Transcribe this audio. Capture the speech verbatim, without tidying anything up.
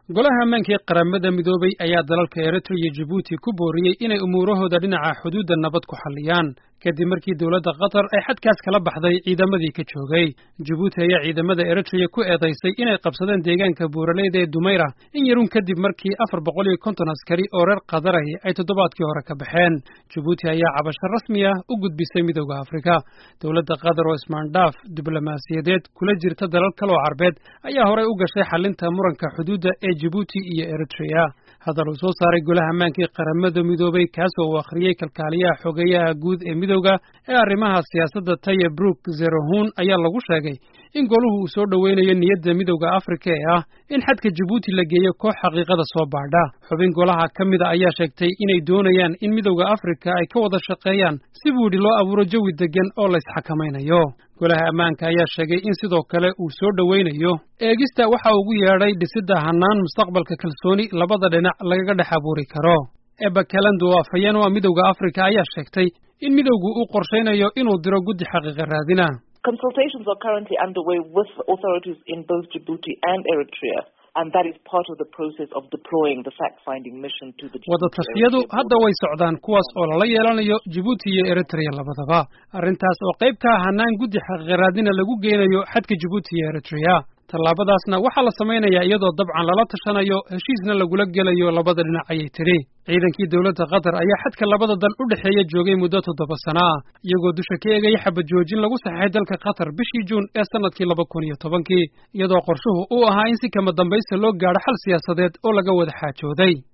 golaha ammaanka ee qaramada midoobay ayaa dalalka Eritrea iyo Djibouti ku booriyay inay umuurahooda dhinaca xuduudda nabad ku xalliyaan kadib markii dawladda Qatar ay xadkaas kala baxday ciidamadii ka joogay. Djibouti ayaa ciidamada Eritrea ku eedaysay inay qabsadeen deegaanka buuraleyda ee Dumeira in yarun kadib markii afar boqol iyo konton askari oo reer Qatar ah ay toddobaadkii hore ka baxeen. Djibouti ayaa cabasho rasmi ah u gudbisay Midowga Afrika. Dawladda Qatar oo ismaandhaaf diblomaasiyadeed kula jirta dalal kale oo Carbeed ayaa horey u gashay xalinta muranka xuduudda ee Djibouti iyo Eritrea. hadal uu soo saaray golaha ammaanka ee qaramada midoobay kaas oo uu akhriyay kalkaaliyaha xogeyaha guud ee midowga ee arrimaha siyaasadda Taye Brook Zerohun ayaa lagu sheegay in goluhu uu soo dhaweynayo niyadda Midowga Afrika ee ah in xadka Djibouti la geeyo koox xaqiiqada soo baadha. xubin golaha ka mid ah ayaa sheegtay inay doonayaan in Midowga Afrika ay ka wada shaqeeyaan si buudhi loo abuuro jawi degan oo la isxakamaynayo. golaha ammaanka ayaa sheegay in sidoo kale uu soo dhaweynayo eegista waxa ugu yeedhay dhisidda hannaan mustaqbalka kalsooni labada dhinac lagaga dhex abuuri karo. Eba Kalando oo afhayeen waa Midowga Afrika ayaa sheegtay in midowgu uu qorsheynayo inuu diro guddi xaqiiqa raadina. Consultations are currently underway with authorities in both Djibouti and Eritrea. And that is part of the process of deploying the fact-finding mission to the wada tashiyadu hadda way socdaan kuwaas oo lala yeelanayo Djibouti iyo Eritrea labadaba. arrintaas oo qayb ka ah hannaan guddi xaqiiqa raadina lagu geynayo xadka Djibouti iyo Eritrea. tallaabadaasna waxaa la samaynayaa iyadoo dabcan lala tashanayo heshiisna lagula gelayo labada dhinac ayay tiri. ciidankii dawladda Qatar ayaa xadka labada dal u dhaxeeya joogay muddo toddoba sano ah iyagoo dusha ka eegaya xabad joojin lagu saxeexay dalka Qatar bishii Juun ee sanadkii laba kun iyo tobankii iyadoo qorshuhu uu ahaa in si kama dambaysta loo gaadho xal siyaasadeed oo laga wada xaajooday.